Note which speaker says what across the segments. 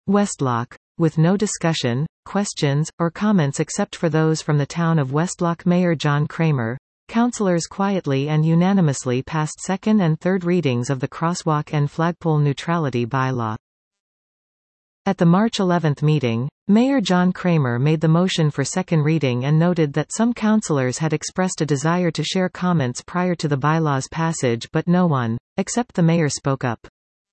Speaker 1: Westlock. With no discussion, questions, or comments except for those from the town of Westlock, Mayor John Kramer, councillors quietly and unanimously passed second and third readings of the crosswalk and flagpole neutrality bylaw. At the March 11 meeting, Mayor John Kramer made the motion for second reading and noted that some councillors had expressed a desire to share comments prior to the bylaw's passage, but no one, except the mayor, spoke up.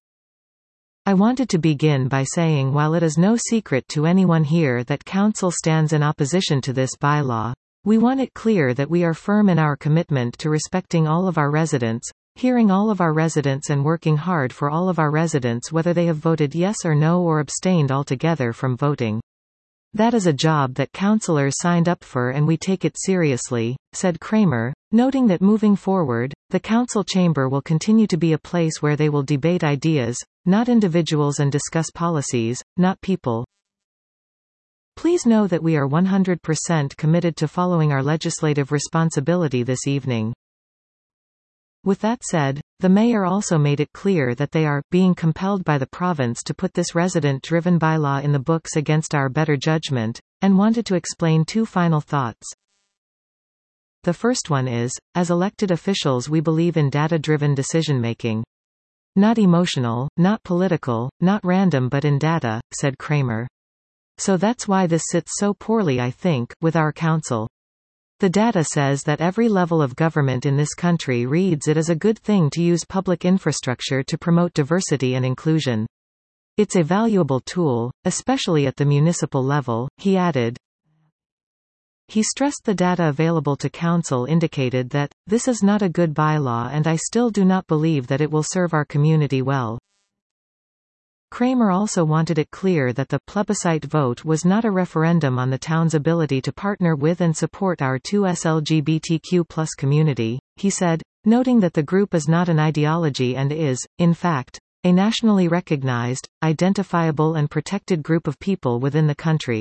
Speaker 1: I wanted to begin by saying, while it is no secret to anyone here that council stands in opposition to this bylaw, we want it clear that we are firm in our commitment to respecting all of our residents, hearing all of our residents and working hard for all of our residents whether they have voted yes or no or abstained altogether from voting. That is a job that councillors signed up for and we take it seriously, said Kramer, noting that moving forward, the council chamber will continue to be a place where they will debate ideas, not individuals, and discuss policies, not people. Please know that we are 100% committed to following our legislative responsibility this evening. With that said, the mayor also made it clear that they are being compelled by the province to put this resident-driven bylaw in the books against our better judgment, and wanted to explain two final thoughts. The first one is, as elected officials we believe in data-driven decision-making. Not emotional, not political, not random, but in data, said Kramer. So that's why this sits so poorly, I think, with our council. The data says that every level of government in this country reads it as a good thing to use public infrastructure to promote diversity and inclusion. It's a valuable tool, especially at the municipal level, he added. He stressed the data available to council indicated that, this is not a good bylaw and I still do not believe that it will serve our community well. Kramer also wanted it clear that the plebiscite vote was not a referendum on the town's ability to partner with and support our 2S LGBTQ+ community, he said, noting that the group is not an ideology and is, in fact, a nationally recognized, identifiable and protected group of people within the country.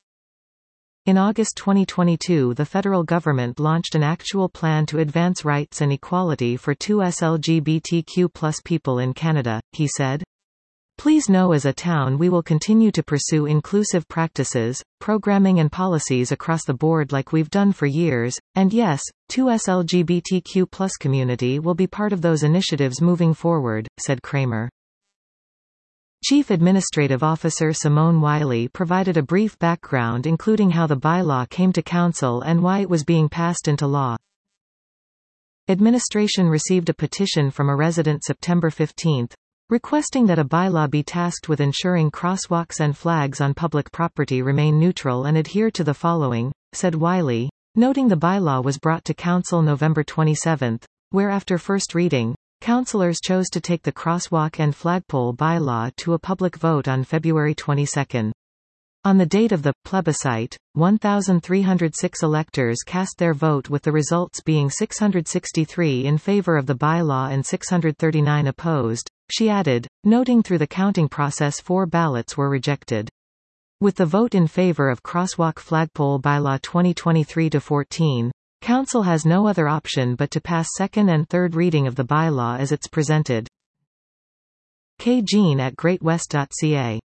Speaker 1: In August 2022, the federal government launched an actual plan to advance rights and equality for 2S LGBTQ+ people in Canada, he said. Please know as a town we will continue to pursue inclusive practices, programming and policies across the board like we've done for years, and yes, 2S LGBTQ+ community will be part of those initiatives moving forward, said Kramer. Chief Administrative Officer Simone Wiley provided a brief background including how the bylaw came to council and why it was being passed into law. Administration received a petition from a resident September 15, requesting that a bylaw be tasked with ensuring crosswalks and flags on public property remain neutral and adhere to the following, said Wiley, noting the bylaw was brought to council November 27, where after first reading, councillors chose to take the crosswalk and flagpole bylaw to a public vote on February 22. On the date of the plebiscite, 1,306 electors cast their vote with the results being 663 in favor of the bylaw and 639 opposed, she added, noting through the counting process 4 ballots were rejected. With the vote in favor of crosswalk flagpole bylaw 2023-14, council has no other option but to pass second and third reading of the bylaw as it's presented. K. Jean at greatwest.ca